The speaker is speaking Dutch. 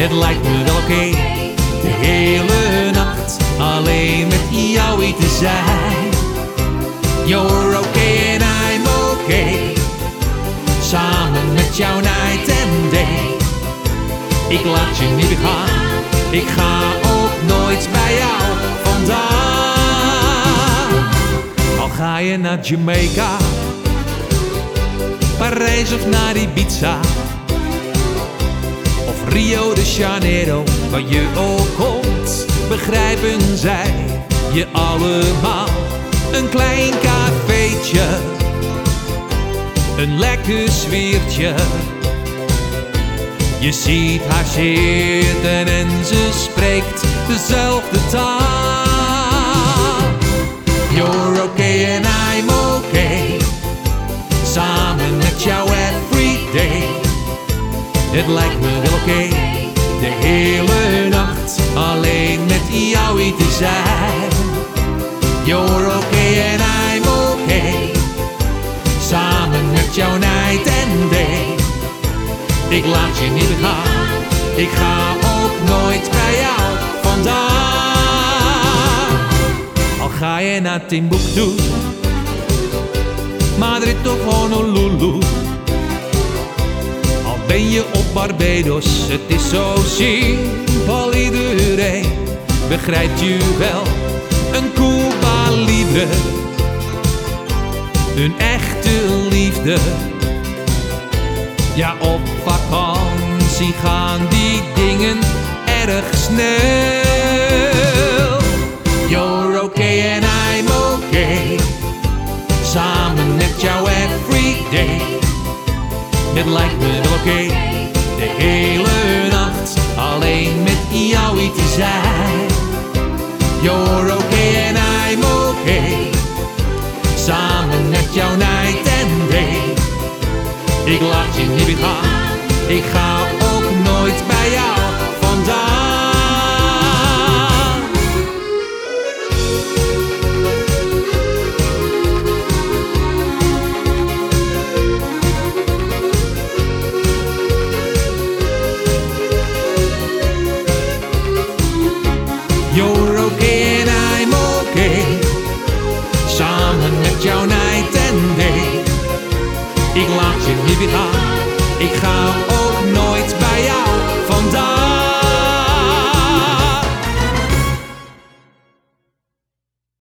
Het lijkt me wel oké, de hele nacht alleen met jou hier te zijn. You're okay and I'm okay, samen met jou night and day. Ik laat je niet meer gaan, ik ga ook nooit bij jou vandaan. Al ga je naar Jamaica, Parijs of naar Ibiza, of Rio de Janeiro, waar je ook komt, begrijpen zij je allemaal. Een klein cafeetje, een lekker sfeertje. Je ziet haar zitten en ze spreekt dezelfde taal. You're okay and I'm okay, samen met jou every day. Het lijkt me wel oké, de hele nacht alleen met jou hier te zijn. You're okay and I'm okay, samen met jou night and day. Ik laat je niet meer gaan, ik ga ook nooit bij jou vandaan. Al ga je naar Timbuktu, Madrid of Honolulu, al ben je op Barbados, het is zo simpel, iedereen begrijpt je wel. Een Cuba Libre, een echte liefde. Ja, op vakantie gaan die dingen erg snel. You're okay and I'm okay, samen met jou every day. Het lijkt me wel oké, de hele nacht alleen met jou hier te zijn. You're okay and I'm okay, samen met jou night and day. Ik laat je niet meer gaan, ik ga ook nooit bij jou vandaan. You're okay and I'm okay, samen met jou night and day. Ik laat je niet meer gaan, ik ga